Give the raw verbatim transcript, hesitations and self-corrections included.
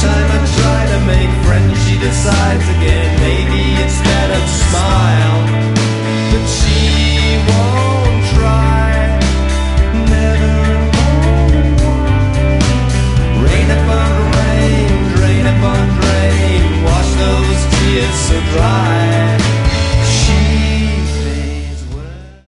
time I try to make friends, she decides again, maybe it's better to smile.